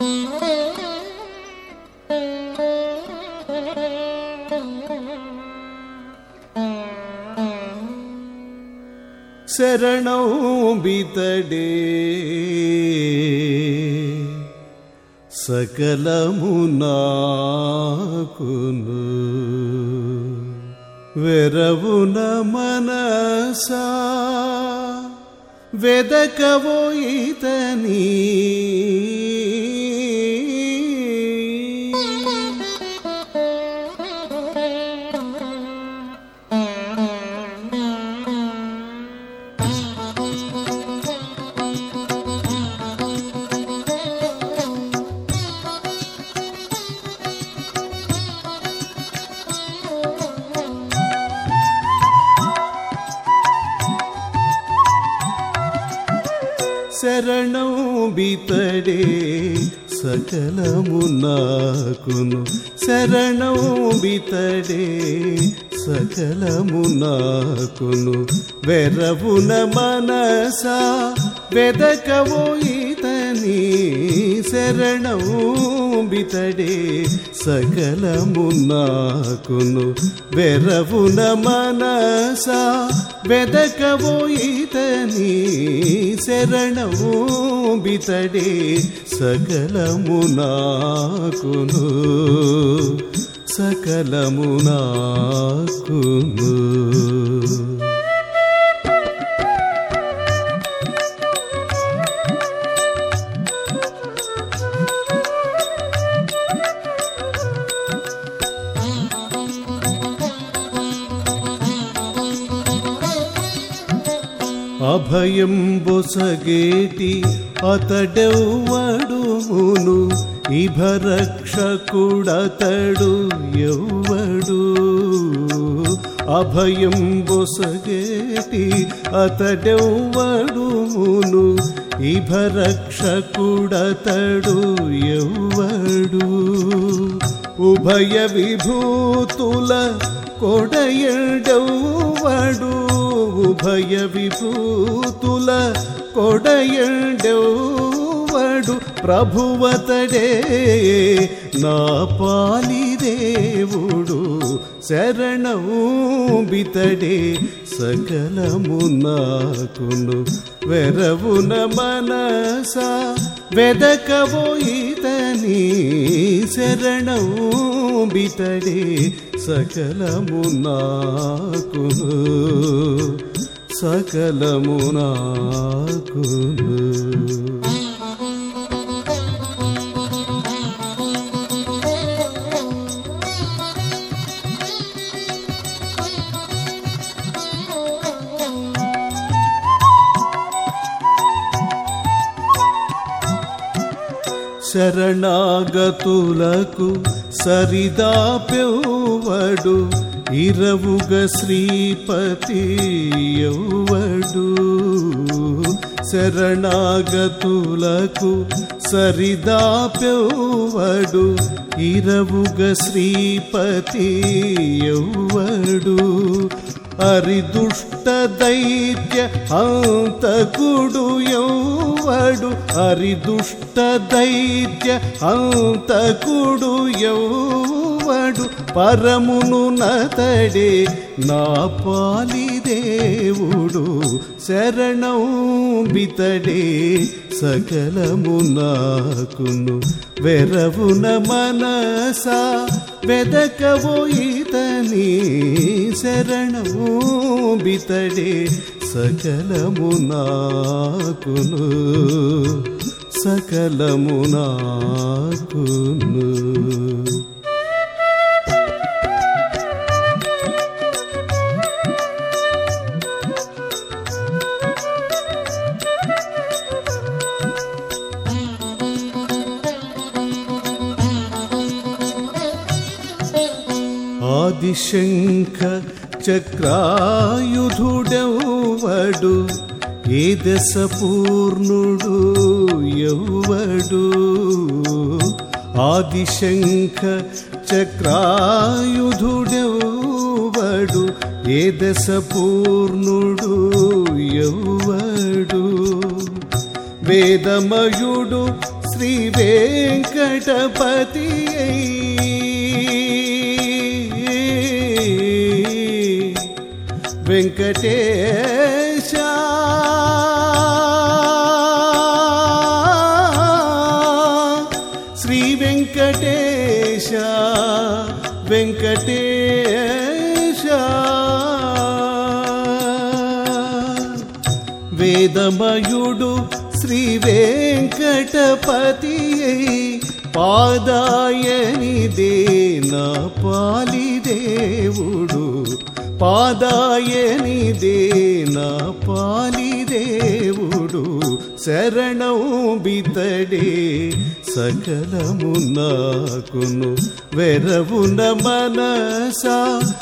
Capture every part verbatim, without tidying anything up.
శరణౌ బితడే సకలము నాకును వెరవున మనసా వెదకవో ఇతని శరణౌ బితడే సకలము నాకును శరణౌ బితడే సకలము నాకును వెరవున మనసా వెదకవో ఇతని శరణౌ బితడే సకలము నాకును వెరవున మనసా వెదకవో ఇతని శరణౌ బితడే సకలము నాకును సకలము నాకును అభయం బొసగేటి అతడెవ్వడుమును ఇభరక్షకుడతడు ఎవ్వడు అభయం బొసగేటి అతడెవ్వడుమును ఇభరక్షకుడతడు ఎవ్వడు ఉభయ విభూతుల కొడయడెవ్వడు ఉభయ విభూతుల కొడయడెవ్వడు ప్రభువతడే నా పాలి దేవుడు శరణౌ బితడే సకలము నాకును వెరవున మనసా వెదకవో ఇతని శరణౌ బితడే సకలము నాకును సకలము నాకును శరణాగతులకు సరిదాపెవ్వడు ఇరవుగ శ్రీపతి ఎవ్వడు శరణాగతులకు సరిదాపెవ్వడు ఇరవుగ శ్రీపతి ఎవ్వడు అరిదుష్ట దైత్య హంతకుడు ఎవ్వడు అరిదుష్ట దైత్య హంతకుడు ఎవ్వడు పరమును నతడే నా పాలి దేవుడు శరణౌ బితడే సకలము నాకును వెరవున మనసా వెదకవో ఇతని శరణౌ బితడే సకలము నాకును సకలము నాకును ఆదిశంఖ చక్రాయుధుడెవ్వడు ఏ దశ పూర్ణుడు ఎవ్వడు ఆదిశంఖ చక్రాయుధుడెవ్వడు ఏ దశ పూర్ణుడు ఎవ్వడు వేదమయుడు శ్రీ వెంకటపతి వెంకటేశ శ్రీ వెంకటేశ వెంకటేశ వేదమయుడు శ్రీ వెంకటపతి పాదాయనిదే నా పాలిదేవుడు పాదాయనిదే నా పాలిదేవుడు శరణం బితడే సకలము నాకును వెరవున మనసా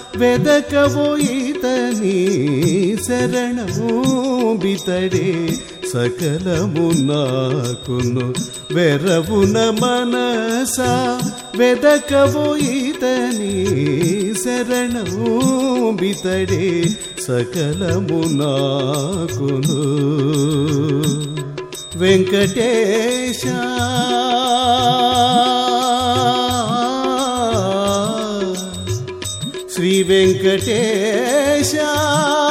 వెదకబోయితని శరణము బితడే సకలము నాకును వెరవున మనసా వెదకబోయితని శరణము బితడే సకలము నాకును వెంకటేశ శ్రీ వెంకటేశ